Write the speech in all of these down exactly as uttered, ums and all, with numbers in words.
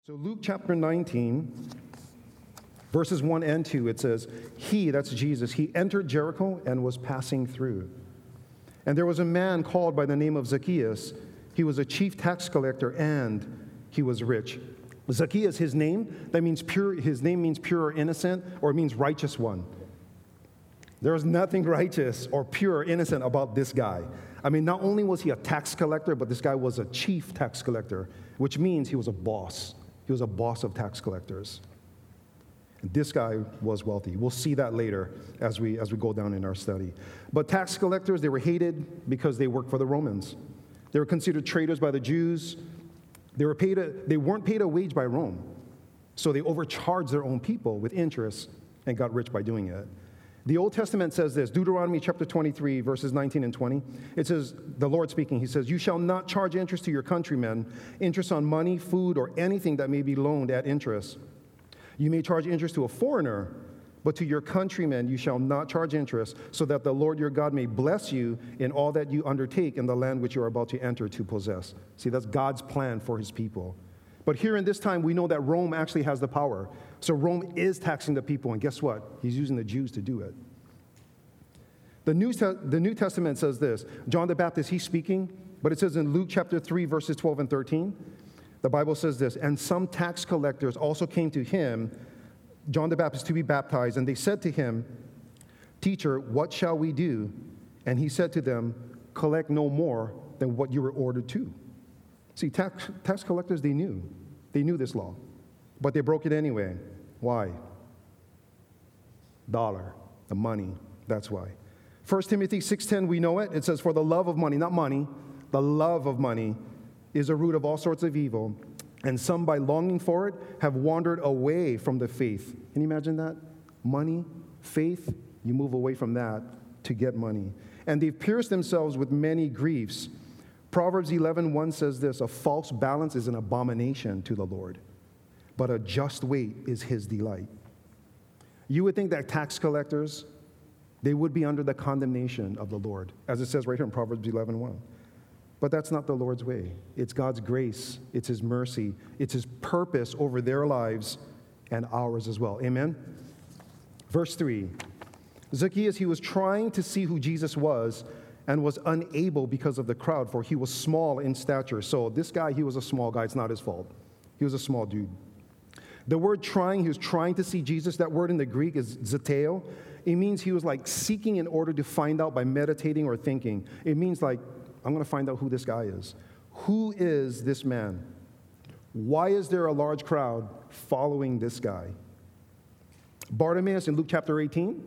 So Luke chapter nineteen, verses one and two, it says, He, that's Jesus, he entered Jericho and was passing through. And there was a man called by the name of Zacchaeus. He was a chief tax collector and he was rich. Zacchaeus, his name, that means pure, his name means pure or innocent, or it means righteous one. There was nothing righteous or pure or innocent about this guy. I mean, not only was he a tax collector, but this guy was a chief tax collector, which means he was a boss. He was a boss of tax collectors. And this guy was wealthy. We'll see that later as we as we go down in our study. But tax collectors, they were hated because they worked for the Romans. They were considered traitors by the Jews. They were paid a, they weren't paid a wage by Rome. So they overcharged their own people with interest and got rich by doing it. The Old Testament says this, Deuteronomy chapter twenty-three, verses nineteen and twenty. It says, the Lord speaking, he says, You shall not charge interest to your countrymen, interest on money, food, or anything that may be loaned at interest. You may charge interest to a foreigner, but to your countrymen you shall not charge interest, so that the Lord your God may bless you in all that you undertake in the land which you are about to enter to possess. See, that's God's plan for his people. But here in this time, we know that Rome actually has the power. So Rome is taxing the people, and guess what? He's using the Jews to do it. The New, the New Testament says this. John the Baptist, he's speaking, but it says in Luke chapter three, verses twelve and thirteen, the Bible says this, And some tax collectors also came to him, John the Baptist, to be baptized, and they said to him, Teacher, what shall we do? And he said to them, Collect no more than what you were ordered to. See, tax, tax collectors, they knew. They knew this law. But they broke it anyway. Why? Dollar, the money, that's why. First Timothy six ten, we know it. It says, For the love of money, not money, the love of money is a root of all sorts of evil. And some, by longing for it, have wandered away from the faith. Can you imagine that? Money, faith, you move away from that to get money. And they've pierced themselves with many griefs. Proverbs eleven one says this, A false balance is an abomination to the Lord, but a just weight is his delight. You would think that tax collectors, they would be under the condemnation of the Lord, as it says right here in Proverbs eleven one. But that's not the Lord's way. It's God's grace, it's his mercy, it's his purpose over their lives and ours as well. Amen? Verse three, Zacchaeus, he was trying to see who Jesus was, and was unable because of the crowd, for he was small in stature. So this guy, he was a small guy. It's not his fault. He was a small dude. The word trying, he was trying to see Jesus. That word in the Greek is zeteo. It means he was like seeking in order to find out by meditating or thinking. It means like, I'm going to find out who this guy is. Who is this man? Why is there a large crowd following this guy? Bartimaeus in Luke chapter eighteen,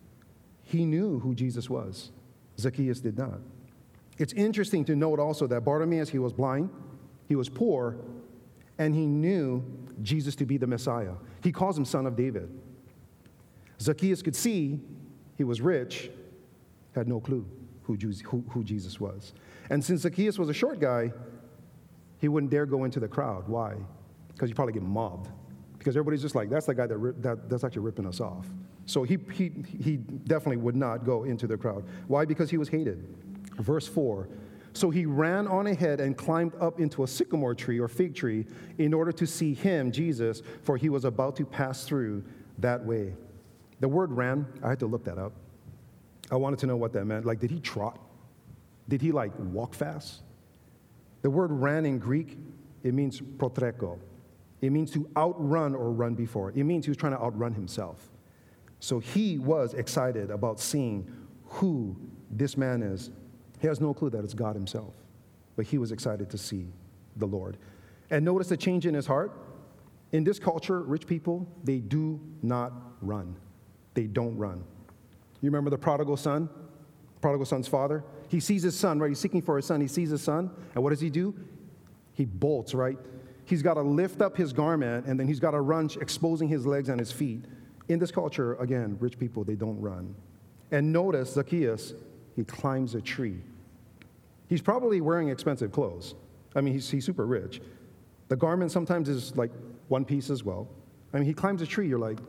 he knew who Jesus was. Zacchaeus did not. It's interesting to note also that Bartimaeus, he was blind, he was poor, and he knew Jesus to be the Messiah. He calls him Son of David. Zacchaeus could see, he was rich, had no clue who, who, who Jesus was. And since Zacchaeus was a short guy, he wouldn't dare go into the crowd. Why? Because he'd probably get mobbed. Because everybody's just like, that's the guy that, that that's actually ripping us off. So he, he, he definitely would not go into the crowd. Why? Because he was hated. Verse four, So he ran on ahead and climbed up into a sycamore tree or fig tree in order to see him, Jesus, for he was about to pass through that way. The word ran, I had to look that up. I wanted to know what that meant. Like, did he trot? Did he, like, walk fast? The word ran in Greek, it means protreko. It means to outrun or run before. It means he was trying to outrun himself. So he was excited about seeing who this man is. He has no clue that it's God himself, but he was excited to see the Lord. And notice the change in his heart. In this culture, rich people, they do not run. They don't run. You remember the prodigal son? Prodigal son's father? He sees his son, right? He's seeking for his son. He sees his son, and what does he do? He bolts, right? He's got to lift up his garment, and then he's got to run, exposing his legs and his feet. In this culture, again, rich people, they don't run. And notice Zacchaeus, he climbs a tree. He's probably wearing expensive clothes. I mean, he's, he's super rich. The garment sometimes is like one piece as well. I mean, he climbs a tree, you're like,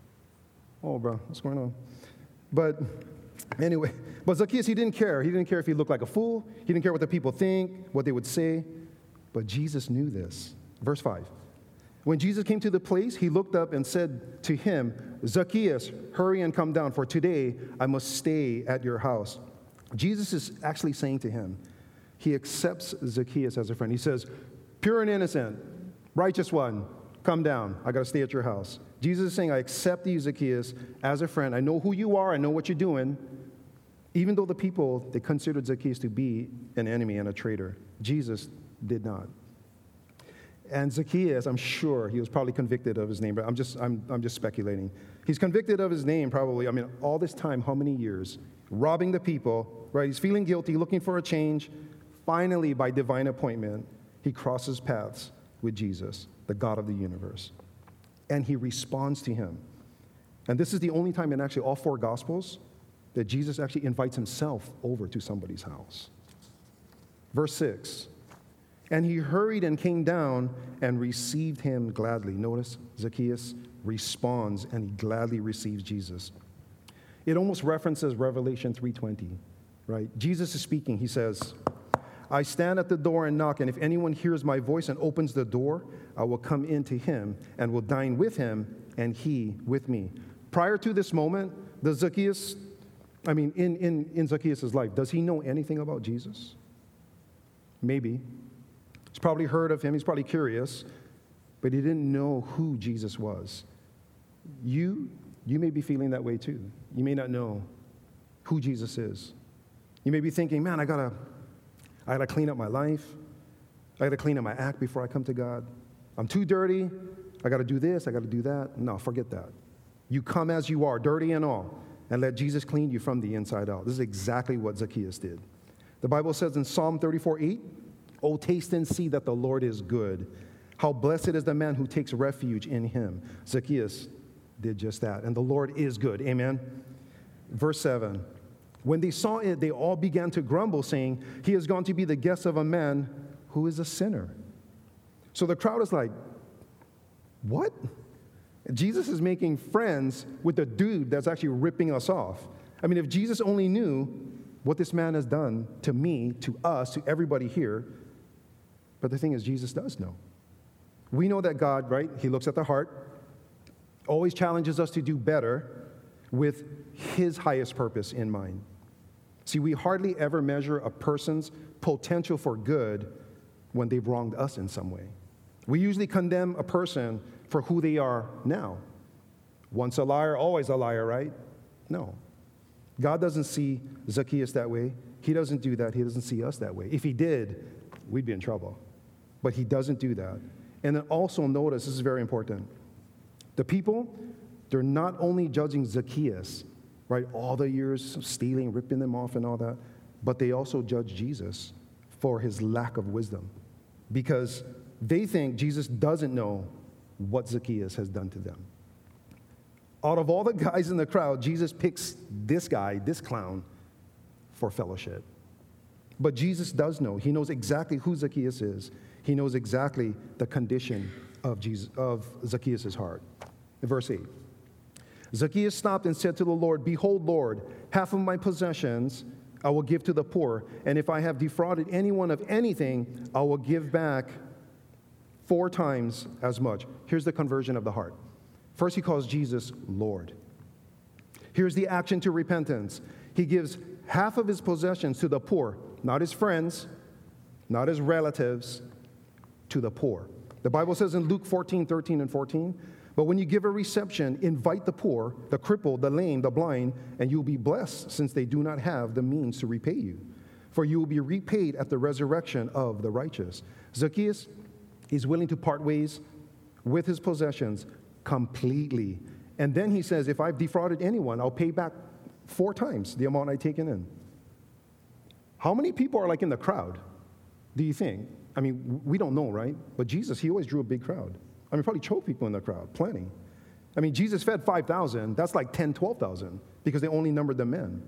oh, bro, what's going on? But anyway, but Zacchaeus, he didn't care. He didn't care if he looked like a fool. He didn't care what the people think, what they would say. But Jesus knew this. Verse five. When Jesus came to the place, he looked up and said to him, Zacchaeus, hurry and come down, for today I must stay at your house. Jesus is actually saying to him, he accepts Zacchaeus as a friend. He says, pure and innocent, righteous one, come down. I got to stay at your house. Jesus is saying, I accept you, Zacchaeus, as a friend. I know who you are. I know what you're doing. Even though the people, they considered Zacchaeus to be an enemy and a traitor, Jesus did not. And Zacchaeus, I'm sure he was probably convicted of his name, but I'm just, I'm, I'm just speculating. He's convicted of his name probably, I mean, all this time, how many years? Robbing the people, right? He's feeling guilty, looking for a change. Finally, by divine appointment, he crosses paths with Jesus, the God of the universe. And he responds to him. And this is the only time in actually all four Gospels that Jesus actually invites himself over to somebody's house. Verse six. And he hurried and came down and received him gladly. Notice, Zacchaeus responds and he gladly receives Jesus. It almost references Revelation three twenty, right? Jesus is speaking. He says, I stand at the door and knock, and if anyone hears my voice and opens the door, I will come in to him and will dine with him and he with me. Prior to this moment, the Zacchaeus, I mean, in, in, in Zacchaeus' life, does he know anything about Jesus? Maybe. He's probably heard of him. He's probably curious, but he didn't know who Jesus was. You, you may be feeling that way too. You may not know who Jesus is. You may be thinking, man, I gotta, I gotta clean up my life. I gotta clean up my act before I come to God. I'm too dirty. I gotta do this. I gotta do that. No, forget that. You come as you are, dirty and all, and let Jesus clean you from the inside out. This is exactly what Zacchaeus did. The Bible says in Psalm thirty-four eight, oh, taste and see that the Lord is good. How blessed is the man who takes refuge in him. Zacchaeus did just that, and the Lord is good. Amen. Verse seven. When they saw it, they all began to grumble, saying, he is gone to be the guest of a man who is a sinner. So the crowd is like, what? Jesus is making friends with the dude that's actually ripping us off. I mean, if Jesus only knew what this man has done to me, to us, to everybody here. But the thing is, Jesus does know. We know that God, right, he looks at the heart, always challenges us to do better with his highest purpose in mind. See, we hardly ever measure a person's potential for good when they've wronged us in some way. We usually condemn a person for who they are now. Once a liar, always a liar, right? No. God doesn't see Zacchaeus that way. He doesn't do that. He doesn't see us that way. If he did, we'd be in trouble. But he doesn't do that. And then also notice, this is very important. The people, they're not only judging Zacchaeus, right, all the years of stealing, ripping them off and all that, but they also judge Jesus for his lack of wisdom. Because they think Jesus doesn't know what Zacchaeus has done to them. Out of all the guys in the crowd, Jesus picks this guy, this clown, for fellowship. But Jesus does know. He knows exactly who Zacchaeus is. He knows exactly the condition of Jesus, of Zacchaeus' heart. In verse eight, Zacchaeus stopped and said to the Lord, behold, Lord, half of my possessions I will give to the poor, and if I have defrauded anyone of anything, I will give back four times as much. Here's the conversion of the heart. First, he calls Jesus Lord. Here's the action to repentance. He gives half of his possessions to the poor, not his friends, not his relatives, to the poor. The Bible says in Luke fourteen, thirteen, and fourteen, but when you give a reception, invite the poor, the crippled, the lame, the blind, and you'll be blessed, since they do not have the means to repay you. For you will be repaid at the resurrection of the righteous. Zacchaeus is willing to part ways with his possessions completely. And then he says, if I've defrauded anyone, I'll pay back four times the amount I've taken in. How many people are like in the crowd, do you think? I mean, we don't know, right? But Jesus, he always drew a big crowd. I mean, probably choked people in the crowd, plenty. I mean, Jesus fed five thousand. That's like ten, twelve thousand because they only numbered the men.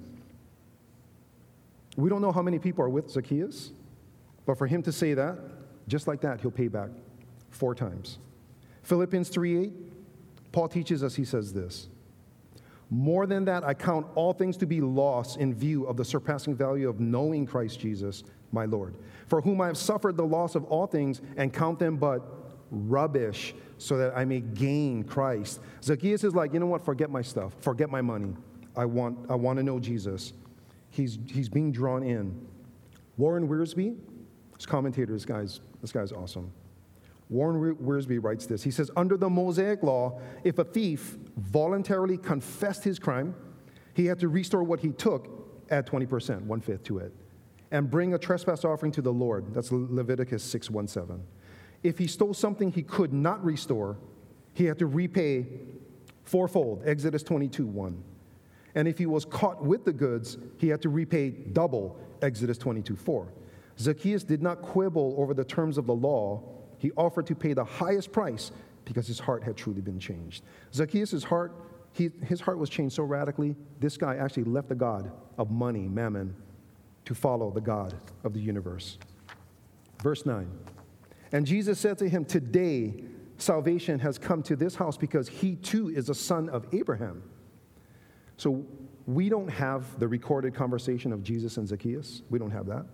We don't know how many people are with Zacchaeus, but for him to say that, just like that, he'll pay back four times. Philippians three eight, Paul teaches us, he says this, more than that, I count all things to be lost in view of the surpassing value of knowing Christ Jesus, my Lord, for whom I have suffered the loss of all things and count them but rubbish, so that I may gain Christ. Zacchaeus is like, you know what, forget my stuff, forget my money. I want, I want to know Jesus. He's, he's being drawn in. Warren Wiersbe, his commentator, this guy's, this guy's awesome. Warren Wiersbe writes this. He says, under the Mosaic law, if a thief voluntarily confessed his crime, he had to restore what he took, add twenty percent, one-fifth to it, and bring a trespass offering to the Lord. That's Leviticus six one seven. If he stole something he could not restore, he had to repay fourfold, Exodus twenty-two one. And if he was caught with the goods, he had to repay double, Exodus twenty-two four. Zacchaeus did not quibble over the terms of the law. He offered to pay the highest price because his heart had truly been changed. Zacchaeus' heart, he, his heart was changed so radically, this guy actually left the God of money, mammon, to follow the God of the universe. Verse nine. And Jesus said to him, today salvation has come to this house because he too is a son of Abraham. So we don't have the recorded conversation of Jesus and Zacchaeus. We don't have that.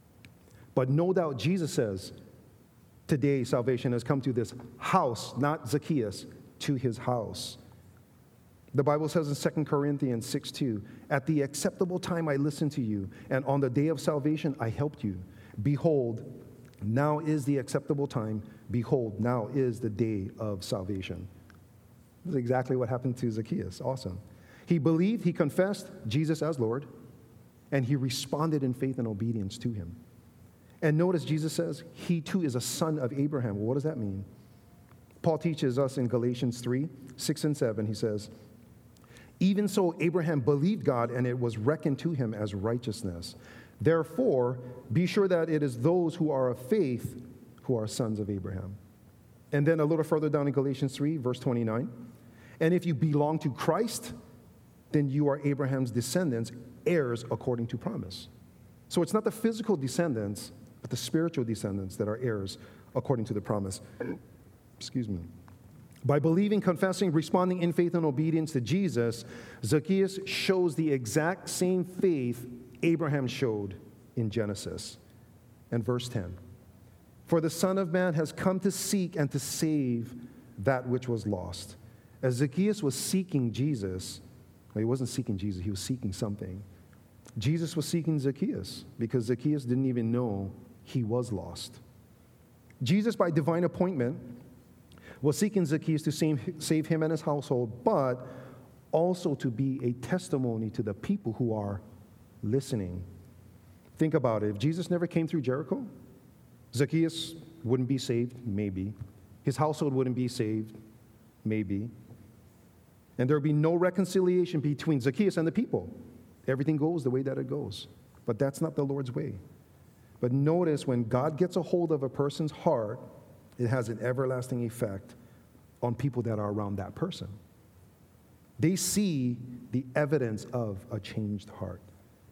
But no doubt Jesus says, today salvation has come to this house, not Zacchaeus, to his house. The Bible says in Second Corinthians six two, at the acceptable time I listened to you, and on the day of salvation I helped you. Behold, now is the acceptable time. Behold, now is the day of salvation. This is exactly what happened to Zacchaeus. Awesome. He believed, he confessed Jesus as Lord, and he responded in faith and obedience to him. And notice Jesus says, he too is a son of Abraham. Well, what does that mean? Paul teaches us in Galatians three, six and seven, he says, even so Abraham believed God, and it was reckoned to him as righteousness. Therefore, be sure that it is those who are of faith who are sons of Abraham. And then a little further down in Galatians three, verse twenty-nine, and if you belong to Christ, then you are Abraham's descendants, heirs according to promise. So it's not the physical descendants, but the spiritual descendants that are heirs according to the promise. Excuse me. By believing, confessing, responding in faith and obedience to Jesus, Zacchaeus shows the exact same faith Abraham showed in Genesis. And verse ten, for the Son of Man has come to seek and to save that which was lost. As Zacchaeus was seeking Jesus, well, he wasn't seeking Jesus, he was seeking something. Jesus was seeking Zacchaeus because Zacchaeus didn't even know he was lost. Jesus, by divine appointment, was seeking Zacchaeus to save, save him and his household, but also to be a testimony to the people who are listening. Think about it. If Jesus never came through Jericho, Zacchaeus wouldn't be saved, maybe. His household wouldn't be saved, maybe. And there would be no reconciliation between Zacchaeus and the people. Everything goes the way that it goes. But that's not the Lord's way. But notice when God gets a hold of a person's heart, it has an everlasting effect on people that are around that person. They see the evidence of a changed heart.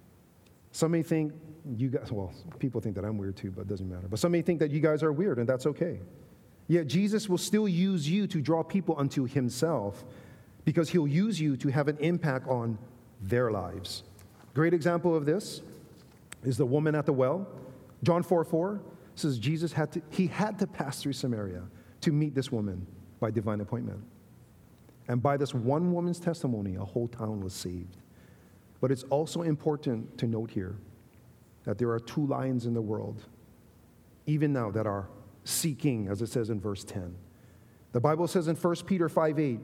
Some may think you guys, well, people think that I'm weird too, but it doesn't matter. But some may think that you guys are weird, and that's okay. Yet Jesus will still use you to draw people unto himself because he'll use you to have an impact on their lives. Great example of this is the woman at the well. John four four says Jesus had to, he had to pass through Samaria to meet this woman by divine appointment. And by this one woman's testimony, a whole town was saved. But it's also important to note here that there are two lions in the world, even now, that are seeking, as it says in verse ten. The Bible says in First Peter five eight,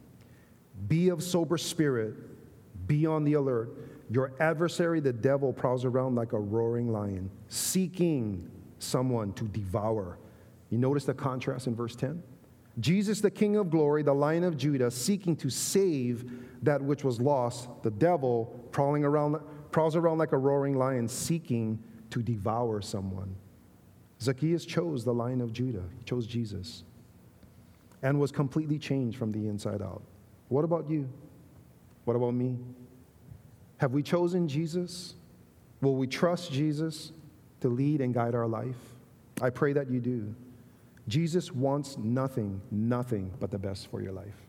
be of sober spirit, be on the alert. Your adversary, the devil, prowls around like a roaring lion, seeking someone to devour. You notice the contrast in verse ten? Jesus, the King of glory, the Lion of Judah, seeking to save that which was lost. The devil prowling around, prowls around like a roaring lion, seeking to devour someone. Zacchaeus chose the Lion of Judah. He chose Jesus and was completely changed from the inside out. What about you? What about me? Have we chosen Jesus? Will we trust Jesus to lead and guide our life? I pray that you do. Jesus wants nothing, nothing but the best for your life.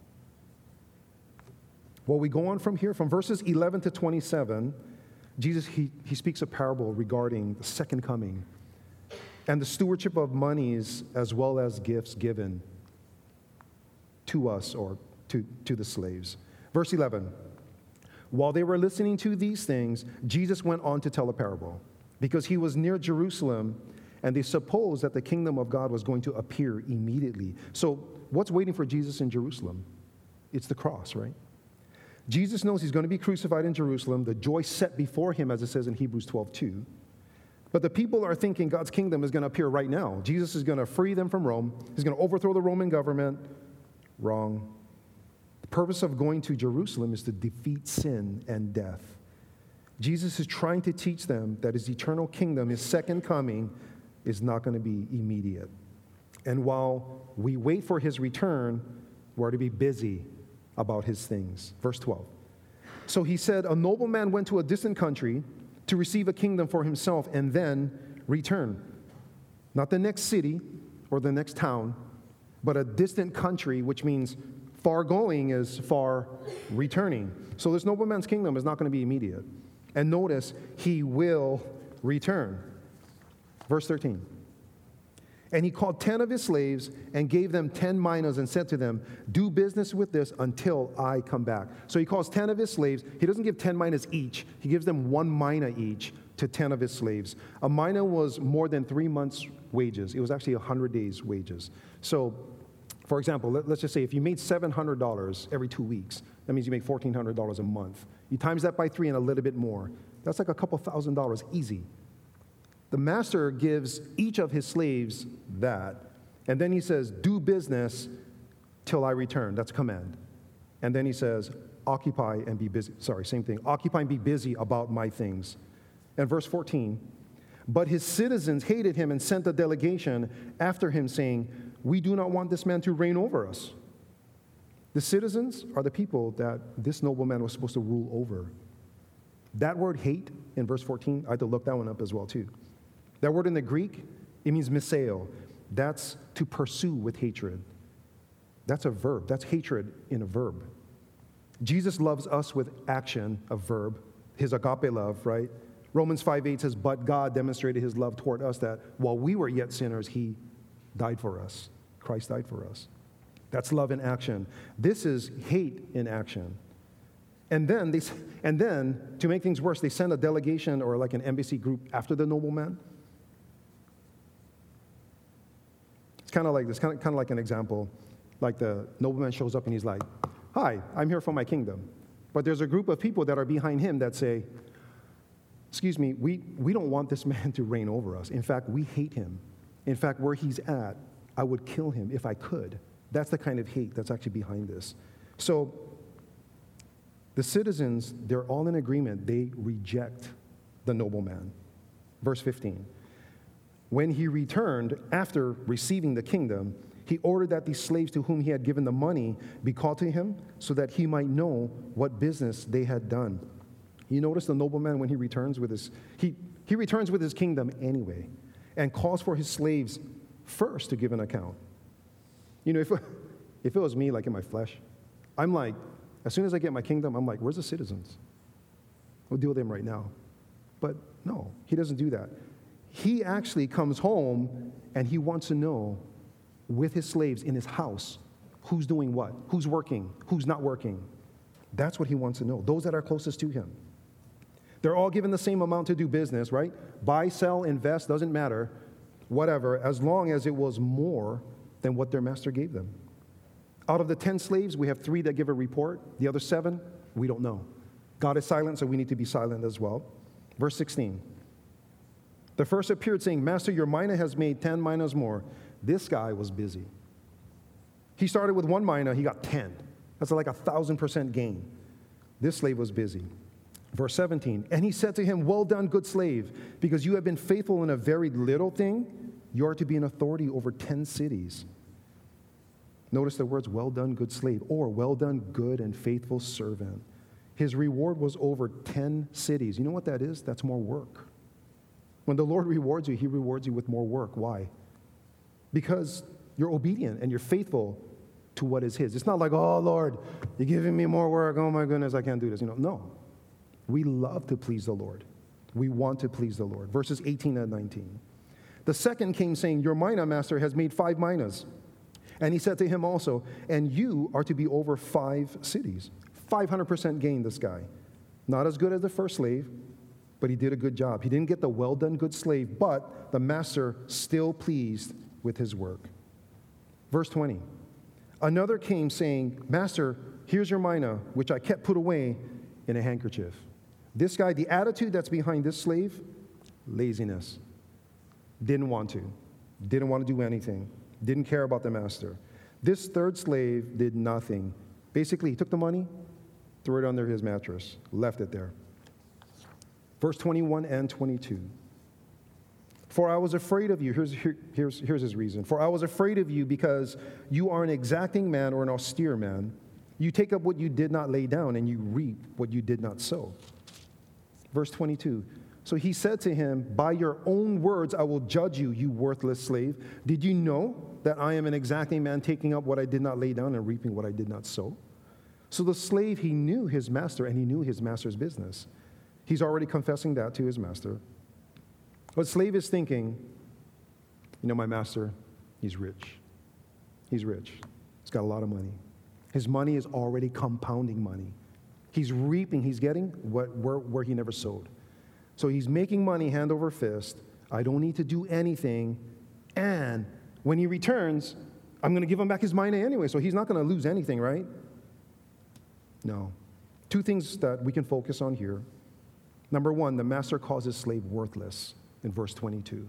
Well, we go on from here, from verses eleven to twenty-seven, Jesus, he, he speaks a parable regarding the second coming and the stewardship of monies as well as gifts given. to us or to, to the slaves. Verse eleven. While they were listening to these things, Jesus went on to tell a parable, because he was near Jerusalem, and they supposed that the kingdom of God was going to appear immediately. So what's waiting for Jesus in Jerusalem? It's the cross, right? Jesus knows he's going to be crucified in Jerusalem, the joy set before him, as it says in Hebrews twelve two. But the people are thinking God's kingdom is going to appear right now. Jesus is going to free them from Rome. He's going to overthrow the Roman government. Wrong. The purpose of going to Jerusalem is to defeat sin and death. Jesus is trying to teach them that his eternal kingdom, his second coming, is not going to be immediate. And while we wait for his return, we're to be busy about his things. Verse twelve. So he said, a nobleman went to a distant country to receive a kingdom for himself and then return. Not the next city or the next town, but a distant country, which means far going is far returning. So this nobleman's kingdom is not going to be immediate. And notice, he will return. Verse thirteen. And he called ten of his slaves and gave them ten minas and said to them, do business with this until I come back. So he calls ten of his slaves. He doesn't give ten minas each. He gives them one mina each to ten of his slaves. A mina was more than three months' wages. It was actually one hundred days' wages. So, for example, let, let's just say if you made seven hundred dollars every two weeks, that means you make fourteen hundred dollars a month. You times that by three and a little bit more. That's like a couple thousand dollars easy. The master gives each of his slaves that, and then he says, do business till I return. That's command. And then he says, occupy and be busy. Sorry, same thing. Occupy and be busy about my things. And verse fourteen, but his citizens hated him and sent a delegation after him, saying, we do not want this man to reign over us. The citizens are the people that this nobleman was supposed to rule over. That word hate in verse fourteen, I had to look that one up as well too. That word in the Greek, it means miseo. That's to pursue with hatred. That's a verb. That's hatred in a verb. Jesus loves us with action, a verb, his agape love, right? Romans five eight says, but God demonstrated his love toward us that while we were yet sinners, he died for us. Christ died for us. That's love in action. This is hate in action. And then, they, and then to make things worse, they send a delegation or like an embassy group after the nobleman. It's kind of like this, kind of, kind of like an example. Like the nobleman shows up and he's like, hi, I'm here for my kingdom. But there's a group of people that are behind him that say, excuse me, we, we don't want this man to reign over us. In fact, we hate him. In fact, where he's at, I would kill him if I could. That's the kind of hate that's actually behind this. So the citizens, they're all in agreement. They reject the nobleman. Verse fifteen. When he returned after receiving the kingdom, he ordered that these slaves to whom he had given the money be called to him so that he might know what business they had done. You notice the nobleman when he returns with his, he, he returns with his kingdom anyway and calls for his slaves first to give an account. You know, if, if it was me, like in my flesh, I'm like, as soon as I get my kingdom, I'm like, where's the citizens? We'll deal with them right now. But no, he doesn't do that. He actually comes home and he wants to know with his slaves in his house who's doing what, who's working, who's not working. That's what he wants to know, those that are closest to him. They're all given the same amount to do business, right? Buy, sell, invest, doesn't matter, whatever, as long as it was more than what their master gave them. Out of the ten slaves, we have three that give a report. The other seven, we don't know. God is silent, so we need to be silent as well. Verse sixteen. The first appeared saying, Master, your mina has made ten minas more. This guy was busy. He started with one mina, he got ten. That's like a thousand percent gain. This slave was busy. Verse seventeen, and he said to him, well done, good slave, because you have been faithful in a very little thing, you are to be an authority over ten cities. Notice the words, well done, good slave, or well done, good and faithful servant. His reward was over ten cities. You know what that is? That's more work. When the Lord rewards you, he rewards you with more work. Why? Because you're obedient and you're faithful to what is his. It's not like, oh, Lord, you're giving me more work. Oh, my goodness, I can't do this. You know, no. We love to please the Lord. We want to please the Lord. Verses eighteen and nineteen. The second came saying, your mina, master, has made five minas. And he said to him also, and you are to be over five cities. five hundred percent gain, this guy. Not as good as the first slave, but he did a good job. He didn't get the well done good slave, but the master still pleased with his work. Verse twenty. Another came saying, Master, here's your mina, which I kept put away in a handkerchief. This guy, the attitude that's behind this slave, laziness. Didn't want to. Didn't want to do anything. Didn't care about the master. This third slave did nothing. Basically, he took the money, threw it under his mattress, left it there. Verse twenty-one and twenty-two. For I was afraid of you. Here's, here, here's, here's his reason. For I was afraid of you because you are an exacting man or an austere man. You take up what you did not lay down, and you reap what you did not sow. Verse twenty-two. So he said to him, by your own words I will judge you, you worthless slave. Did you know that I am an exacting man, taking up what I did not lay down and reaping what I did not sow? So the slave, he knew his master, and he knew his master's business. He's already confessing that to his master. But slave is thinking, you know, my master, he's rich. He's rich. He's got a lot of money. His money is already compounding money. He's reaping, he's getting what, where, where he never sowed. So he's making money hand over fist. I don't need to do anything. And when he returns, I'm going to give him back his money anyway, so he's not going to lose anything, right? No. Two things that we can focus on here. Number one, the master calls his slave worthless in verse twenty-two.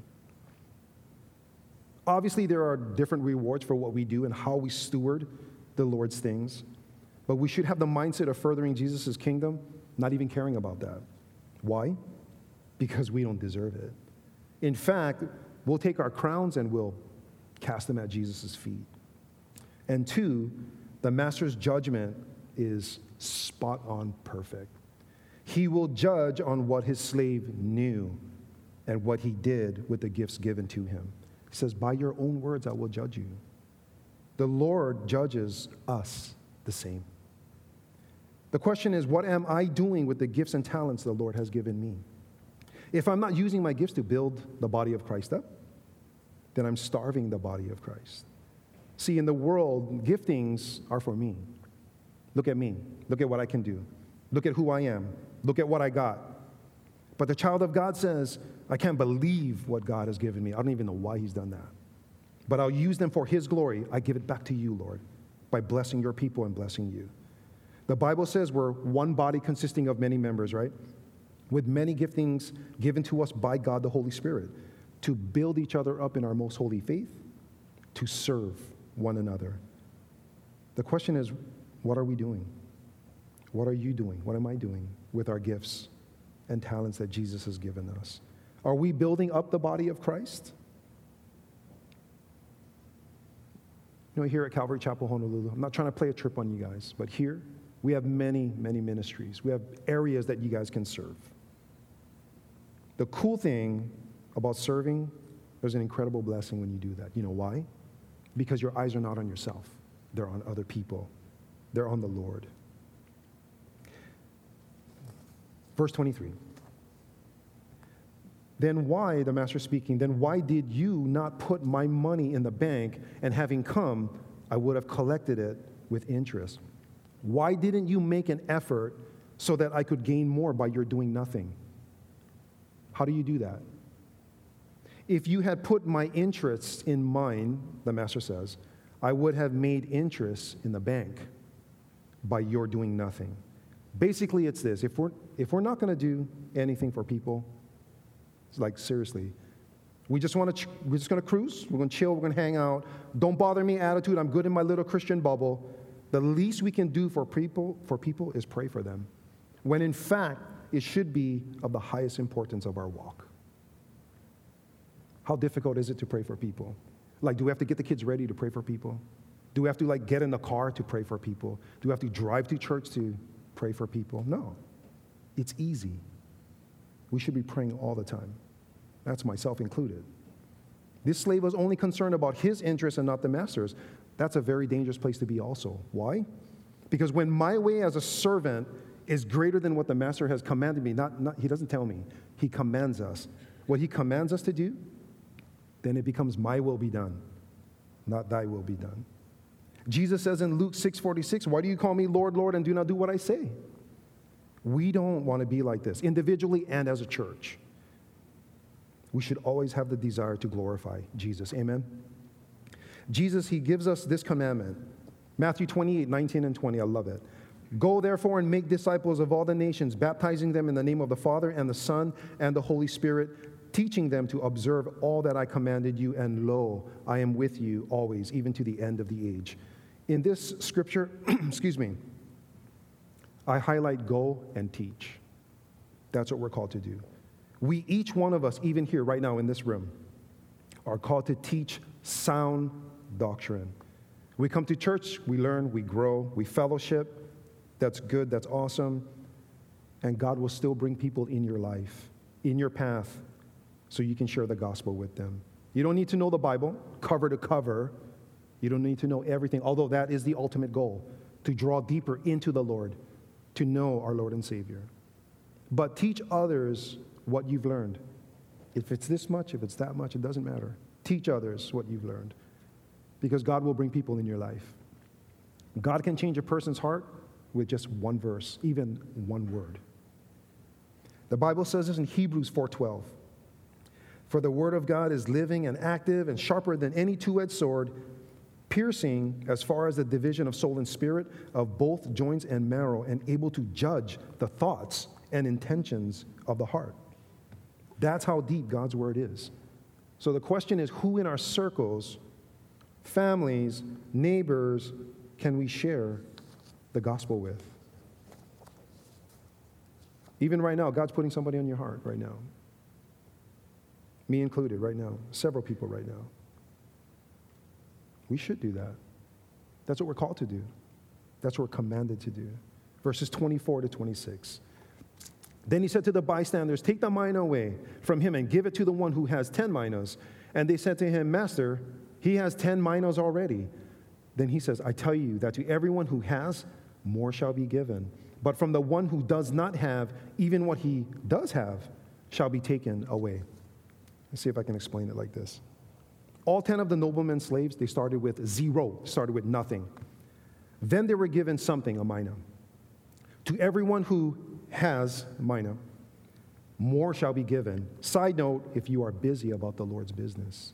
Obviously, there are different rewards for what we do and how we steward the Lord's things, but we should have the mindset of furthering Jesus' kingdom, not even caring about that. Why? Because we don't deserve it. In fact, we'll take our crowns and we'll cast them at Jesus' feet. And two, the master's judgment is spot on perfect. He will judge on what his slave knew and what he did with the gifts given to him. He says, by your own words I will judge you. The Lord judges us the same. The question is, what am I doing with the gifts and talents the Lord has given me? If I'm not using my gifts to build the body of Christ up, then I'm starving the body of Christ. See, in the world, giftings are for me. Look at me. Look at what I can do. Look at who I am. Look at what I got. But the child of God says, I can't believe what God has given me. I don't even know why he's done that. But I'll use them for his glory. I give it back to you, Lord, by blessing your people and blessing you. The Bible says we're one body consisting of many members, right? With many giftings given to us by God the Holy Spirit to build each other up in our most holy faith, to serve one another. The question is, what are we doing? What are you doing? What am I doing with our gifts and talents that Jesus has given us? Are we building up the body of Christ? You know, here at Calvary Chapel, Honolulu, I'm not trying to play a trip on you guys, but here we have many, many ministries. We have areas that you guys can serve. The cool thing about serving, there's an incredible blessing when you do that. You know why? Because your eyes are not on yourself. They're on other people. They're on the Lord. Verse twenty-three. Then why, the master speaking, then why did you not put my money in the bank, and having come, I would have collected it with interest? Why didn't you make an effort so that I could gain more by your doing nothing? How do you do that? If you had put my interests in mine, the master says, I would have made interest in the bank by your doing nothing. Basically, it's this. If we're, if we're not going to do anything for people, it's like, seriously, we just want to, ch- we're just going to cruise, we're going to chill, we're going to hang out, don't bother me attitude, I'm good in my little Christian bubble. The least we can do for people, for people is pray for them, when in fact, it should be of the highest importance of our walk. How difficult is it to pray for people? Like, do we have to get the kids ready to pray for people? Do we have to, like, get in the car to pray for people? Do we have to drive to church to pray for people? No. It's easy. We should be praying all the time. That's myself included. This slave was only concerned about his interests and not the master's. That's a very dangerous place to be also. Why? Because when my way as a servant is greater than what the master has commanded me, not, not he doesn't tell me, he commands us. What he commands us to do, then it becomes my will be done. not thy will be done. Jesus says in Luke six forty-six, why do you call me Lord, Lord, and do not do what I say? We don't want to be like this, individually and as a church. We should always have the desire to glorify Jesus. Amen? Jesus, he gives us this commandment. Matthew twenty-eight, nineteen and twenty, I love it. Go therefore and make disciples of all the nations, baptizing them in the name of the Father and the Son and the Holy Spirit, teaching them to observe all that I commanded you, and lo, I am with you always, even to the end of the age. In this scripture, excuse me, I highlight go and teach. That's what we're called to do. We, each one of us, even here right now in this room, are called to teach sound doctrine. We come to church, we learn, we grow, we fellowship. That's good, that's awesome. And God will still bring people in your life, in your path, so you can share the gospel with them. You don't need to know the Bible, cover to cover. You don't need to know everything, although that is the ultimate goal, to draw deeper into the Lord, to know our Lord and Savior. But teach others what you've learned. If it's this much, if it's that much, it doesn't matter. Teach others what you've learned, because God will bring people in your life. God can change a person's heart with just one verse, even one word. The Bible says this in Hebrews four twelve. For the word of God is living and active and sharper than any two-edged sword, piercing as far as the division of soul and spirit, of both joints and marrow, and able to judge the thoughts and intentions of the heart. That's how deep God's word is. So the question is, who in our circles, families, neighbors, can we share the gospel with? Even right now, God's putting somebody on your heart right now. Me included right now. Several people right now. We should do that. That's what we're called to do. That's what we're commanded to do. Verses twenty-four to twenty-six. Then he said to the bystanders, take the mina away from him and give it to the one who has ten minas. And they said to him, Master, he has ten minas already. Then he says, I tell you that to everyone who has, more shall be given. But from the one who does not have, even what he does have shall be taken away. Let's see if I can explain it like this. All ten of the noblemen's slaves, they started with zero, started with nothing. Then they were given something, a mina. To everyone who has mina, more shall be given. Side note, if you are busy about the Lord's business.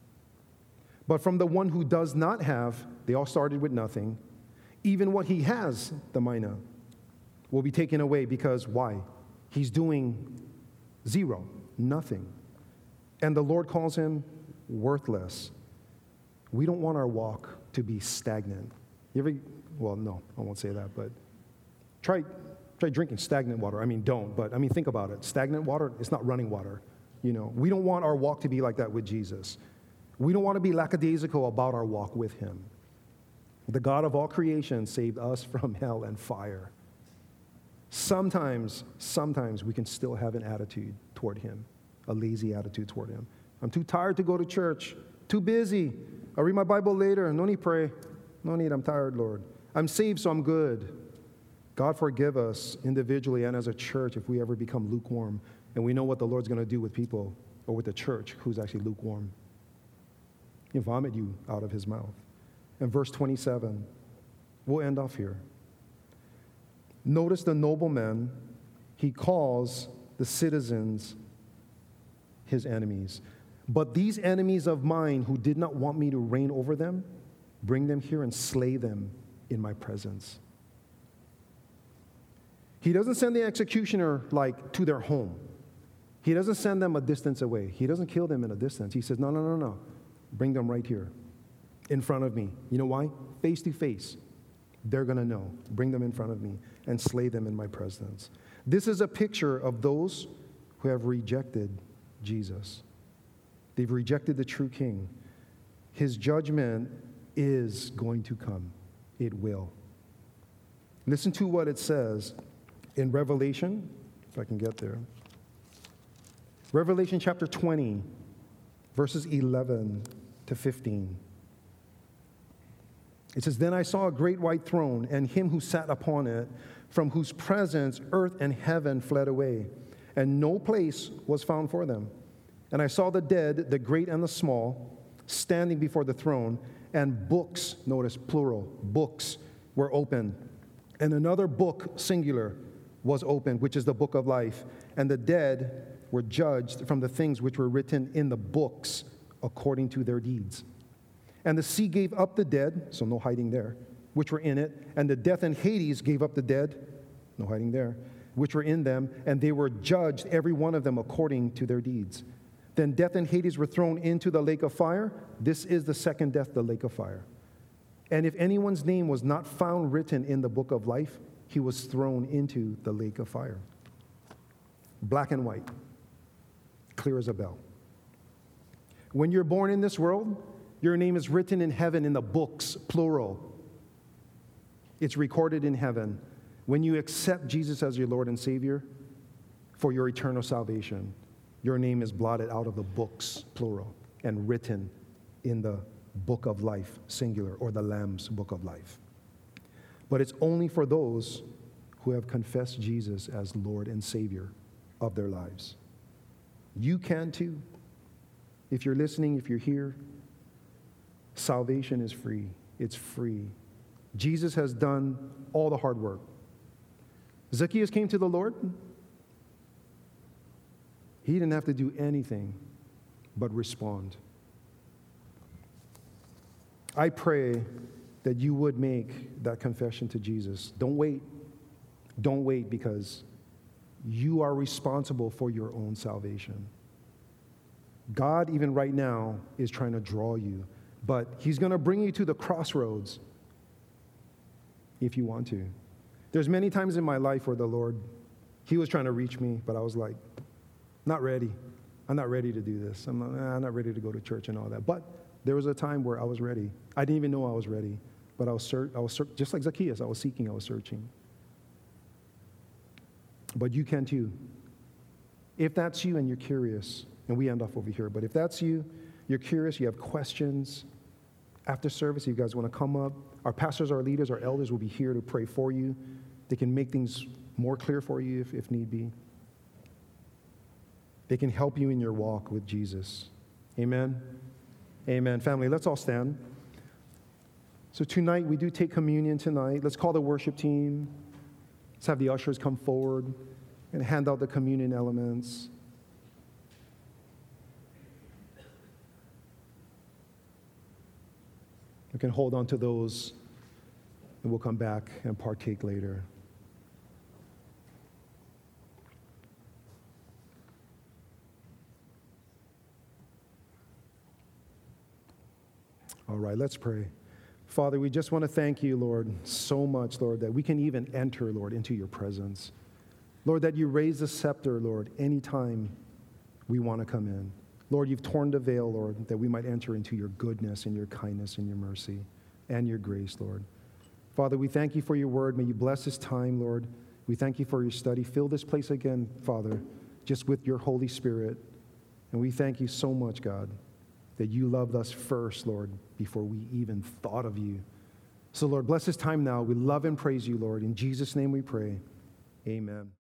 But from the one who does not have, they all started with nothing, even what he has, the mina, will be taken away, because why? He's doing zero, nothing. And the Lord calls him worthless. We don't want our walk to be stagnant. You ever, well, no, I won't say that, but try try drinking stagnant water. I mean, don't, but I mean, think about it. Stagnant water, it's not running water. You know, we don't want our walk to be like that with Jesus. We don't want to be lackadaisical about our walk with him. The God of all creation saved us from hell and fire. Sometimes, sometimes we can still have an attitude toward him, a lazy attitude toward him. I'm too tired to go to church, too busy. I'll read my Bible later. No need pray. No need, I'm tired, Lord. I'm saved, so I'm good. God forgive us individually and as a church if we ever become lukewarm, and we know what the Lord's going to do with people or with the church who's actually lukewarm. He'll vomit you out of his mouth. And verse twenty-seven, we'll end off here. Notice the nobleman, he calls the citizens his enemies. But these enemies of mine who did not want me to reign over them, bring them here and slay them in my presence. He doesn't send the executioner like to their home. He doesn't send them a distance away. He doesn't kill them in a distance. He says, no, no, no, no. Bring them right here in front of me. You know why? Face to face. They're going to know. Bring them in front of me and slay them in my presence. This is a picture of those who have rejected Jesus. They've rejected the true King. His judgment is going to come. It will. Listen to what it says in Revelation, if I can get there. Revelation chapter twenty, verses eleven to fifteen. It says, Then I saw a great white throne, and him who sat upon it, from whose presence earth and heaven fled away, and no place was found for them. And I saw the dead, the great and the small, standing before the throne, and books, notice plural, books were opened. And another book, singular, was opened, which is the book of life. And the dead were judged from the things which were written in the books according to their deeds. And the sea gave up the dead, so no hiding there, which were in it. And the death and Hades gave up the dead, no hiding there, which were in them. And they were judged, every one of them, according to their deeds. Then death and Hades were thrown into the lake of fire. This is the second death, the lake of fire. And if anyone's name was not found written in the book of life, he was thrown into the lake of fire. Black and white, clear as a bell. When you're born in this world, your name is written in heaven in the books, plural. It's recorded in heaven. When you accept Jesus as your Lord and Savior for your eternal salvation, your name is blotted out of the books, plural, and written in the book of life, singular, or the Lamb's book of life. But it's only for those who have confessed Jesus as Lord and Savior of their lives. You can too. If you're listening, if you're here, salvation is free. It's free. Jesus has done all the hard work. Zacchaeus came to the Lord. He didn't have to do anything but respond. I pray that you would make that confession to Jesus. Don't wait. Don't wait, because you are responsible for your own salvation. God, even right now, is trying to draw you, but he's going to bring you to the crossroads if you want to. There's many times in my life where the Lord, he was trying to reach me, but I was like, not ready. I'm not ready to do this. I'm not, nah, I'm not ready to go to church and all that. But there was a time where I was ready. I didn't even know I was ready, but I was, ser- I was ser- just like Zacchaeus, I was seeking, I was searching. But you can too. If that's you and you're curious, and we end off over here, but if that's you, you're curious, you have questions, after service, if you guys want to come up, our pastors, our leaders, our elders will be here to pray for you. They can make things more clear for you if, if need be. They can help you in your walk with Jesus. Amen? Amen. Family, let's all stand. So tonight, we do take communion tonight. Let's call the worship team. Let's have the ushers come forward and hand out the communion elements. We can hold on to those, and we'll come back and partake later. All right, let's pray. Father, we just want to thank you, Lord, so much, Lord, that we can even enter, Lord, into your presence. Lord, that you raise the scepter, Lord, anytime we want to come in. Lord, you've torn the veil, Lord, that we might enter into your goodness and your kindness and your mercy and your grace, Lord. Father, we thank you for your word. May you bless this time, Lord. We thank you for your study. Fill this place again, Father, just with your Holy Spirit. And we thank you so much, God, that you loved us first, Lord, before we even thought of you. So, Lord, bless this time now. We love and praise you, Lord. In Jesus' name we pray. Amen.